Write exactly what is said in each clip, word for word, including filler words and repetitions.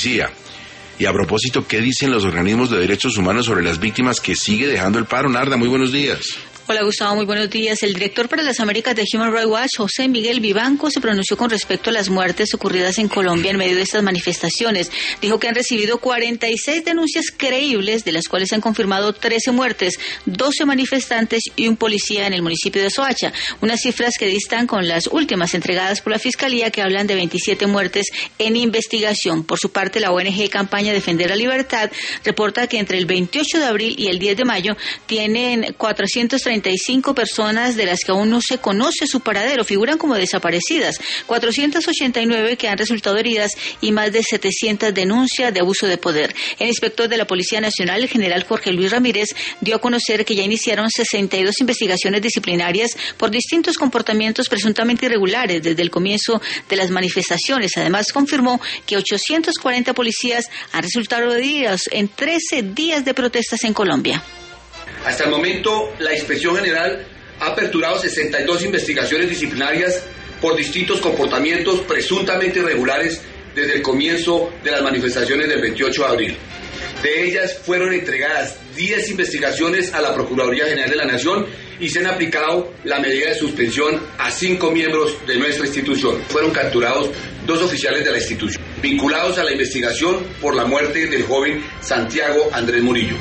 Y a propósito, ¿qué dicen los organismos de derechos humanos sobre las víctimas que sigue dejando el paro? Narda, muy buenos días. Hola Gustavo, muy buenos días. El director para las Américas de Human Rights Watch, José Miguel Vivanco, se pronunció con respecto a las muertes ocurridas en Colombia en medio de estas manifestaciones. Dijo que han recibido cuarenta y seis denuncias creíbles, de las cuales se han confirmado trece muertes, doce manifestantes y un policía en el municipio de Soacha. Unas cifras que distan con las últimas entregadas por la Fiscalía, que hablan de veintisiete muertes en investigación. Por su parte, la O N G Campaña Defender la Libertad reporta que entre el veintiocho de abril y el diez de mayo tienen cuatrocientas treinta y cinco personas de las que aún no se conoce su paradero, figuran como desaparecidas, cuatrocientas ochenta y nueve que han resultado heridas y más de setecientas denuncias de abuso de poder. El inspector de la Policía Nacional, el general Jorge Luis Ramírez, dio a conocer que ya iniciaron sesenta y dos investigaciones disciplinarias por distintos comportamientos presuntamente irregulares desde el comienzo de las manifestaciones. Además, confirmó que ochocientos cuarenta policías han resultado heridos en trece días de protestas en Colombia. Hasta el momento, la Inspección General ha aperturado sesenta y dos investigaciones disciplinarias por distintos comportamientos presuntamente irregulares desde el comienzo de las manifestaciones del veintiocho de abril. De ellas fueron entregadas diez investigaciones a la Procuraduría General de la Nación y se han aplicado la medida de suspensión a cinco miembros de nuestra institución. Fueron capturados dos oficiales de la institución, vinculados a la investigación por la muerte del joven Santiago Andrés Murillo.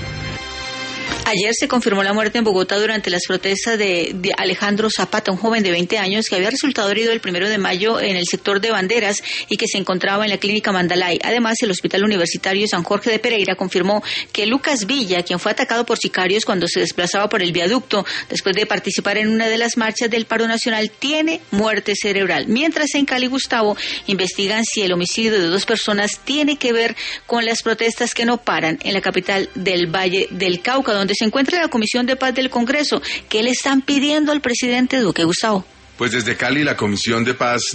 Ayer se confirmó la muerte en Bogotá durante las protestas de, de Alejandro Zapata, un joven de veinte años que había resultado herido el primero de mayo en el sector de Banderas y que se encontraba en la clínica Mandalay. Además, el Hospital Universitario San Jorge de Pereira confirmó que Lucas Villa, quien fue atacado por sicarios cuando se desplazaba por el viaducto después de participar en una de las marchas del paro nacional, tiene muerte cerebral. Mientras en Cali, Gustavo, investigan si el homicidio de dos personas tiene que ver con las protestas que no paran en la capital del Valle del Cauca, donde se encuentra la Comisión de Paz del Congreso. ¿Qué le están pidiendo al presidente Duque, Gustavo? Pues desde Cali, la Comisión de Paz